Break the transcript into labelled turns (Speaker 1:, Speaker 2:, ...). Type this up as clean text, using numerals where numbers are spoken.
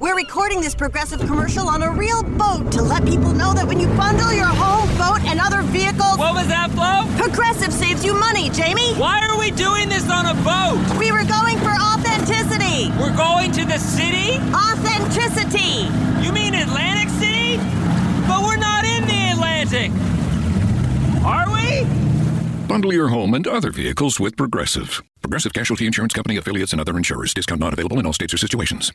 Speaker 1: We're recording this Progressive commercial on a real boat to let people know that when you bundle your home, boat, and other vehicles...
Speaker 2: What was that, Flo?
Speaker 1: Progressive saves you money, Jamie.
Speaker 2: Why are we doing this on a boat?
Speaker 1: We were going for authenticity.
Speaker 2: We're going to the city?
Speaker 1: Authenticity.
Speaker 2: You mean Atlantic City? But we're not in the Atlantic. Are we?
Speaker 3: Bundle your home and other vehicles with Progressive. Progressive Casualty Insurance Company, affiliates, and other insurers. Discount not available in all states or situations.